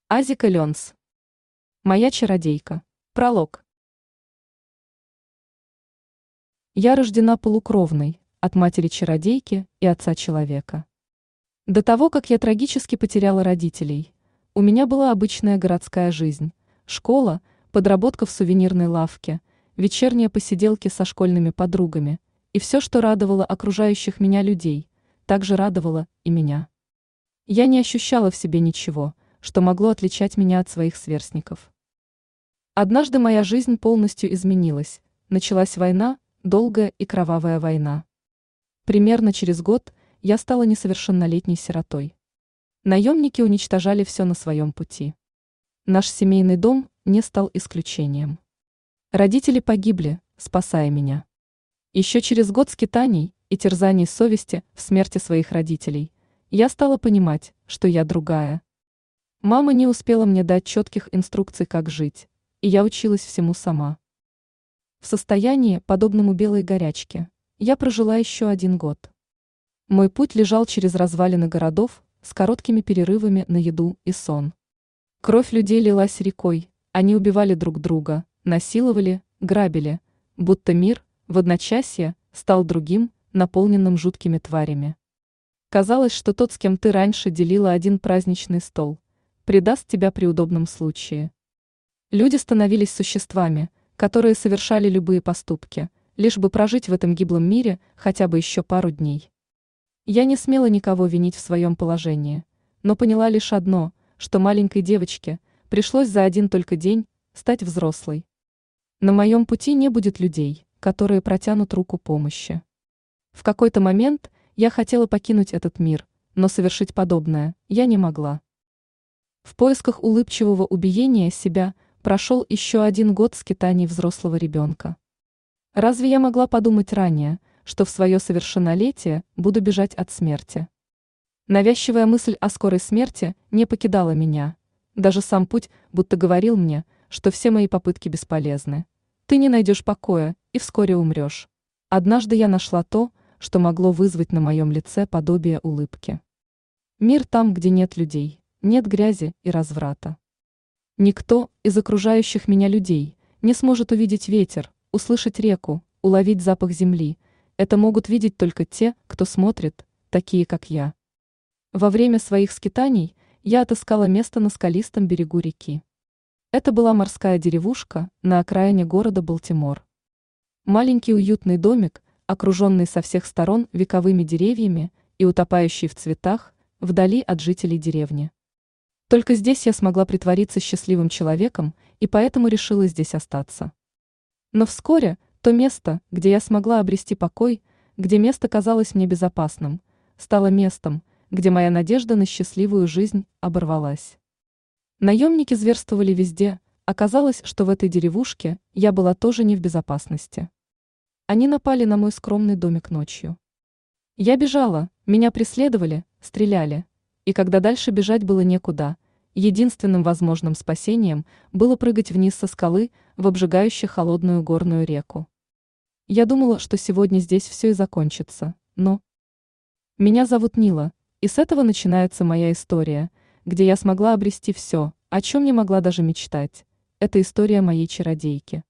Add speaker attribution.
Speaker 1: Азика Ленс. Моя чародейка. Пролог. Я рождена полукровной, от матери-чародейки и отца-человека. До того, как я трагически потеряла родителей, у меня была обычная городская жизнь, школа, подработка в сувенирной лавке, вечерние посиделки со школьными подругами, и все, что радовало окружающих меня людей, также радовало и меня. Я не ощущала в себе ничего, что могло отличать меня от своих сверстников. Однажды моя жизнь полностью изменилась, началась война, долгая и кровавая война. Примерно через год я стала несовершеннолетней сиротой. Наемники уничтожали все на своем пути. Наш семейный дом не стал исключением. Родители погибли, спасая меня. Еще через год скитаний и терзаний совести в смерти своих родителей я стала понимать, что я другая. Мама не успела мне дать четких инструкций, как жить, и я училась всему сама. В состоянии, подобному белой горячке, я прожила еще 1 год. Мой путь лежал через развалины городов с короткими перерывами на еду и сон. Кровь людей лилась рекой, они убивали друг друга, насиловали, грабили, будто мир в одночасье стал другим, наполненным жуткими тварями. Казалось, что тот, с кем ты раньше делила один праздничный стол, предаст тебя при удобном случае. Люди становились существами, которые совершали любые поступки, лишь бы прожить в этом гиблом мире хотя бы еще пару дней. Я не смела никого винить в своем положении, но поняла лишь одно, что маленькой девочке пришлось за 1 только день стать взрослой. На моем пути не будет людей, которые протянут руку помощи. В какой-то момент я хотела покинуть этот мир, но совершить подобное я не могла. В поисках улыбчивого убиения себя прошел еще 1 год скитаний взрослого ребенка. Разве я могла подумать ранее, что в свое совершеннолетие буду бежать от смерти? Навязчивая мысль о скорой смерти не покидала меня. Даже сам путь будто говорил мне, что все мои попытки бесполезны. Ты не найдешь покоя и вскоре умрешь. Однажды я нашла то, что могло вызвать на моем лице подобие улыбки. Мир там, где нет людей. Нет грязи и разврата. Никто из окружающих меня людей не сможет увидеть ветер, услышать реку, уловить запах земли. Это могут видеть только те, кто смотрит, такие как я. Во время своих скитаний я отыскала место на скалистом берегу реки. Это была морская деревушка на окраине города Балтимор. Маленький уютный домик, окруженный со всех сторон вековыми деревьями и утопающий в цветах, вдали от жителей деревни. Только здесь я смогла притвориться счастливым человеком и поэтому решила здесь остаться. Но вскоре то место, где я смогла обрести покой, где место казалось мне безопасным, стало местом, где моя надежда на счастливую жизнь оборвалась. Наемники зверствовали везде, оказалось, что в этой деревушке я была тоже не в безопасности. Они напали на мой скромный домик ночью. Я бежала, меня преследовали, стреляли. И когда дальше бежать было некуда, единственным возможным спасением было прыгать вниз со скалы в обжигающую холодную горную реку. Я думала, что сегодня здесь все и закончится, но... Меня зовут Нила, и с этого начинается моя история, где я смогла обрести все, о чем не могла даже мечтать. Это история моей чародейки.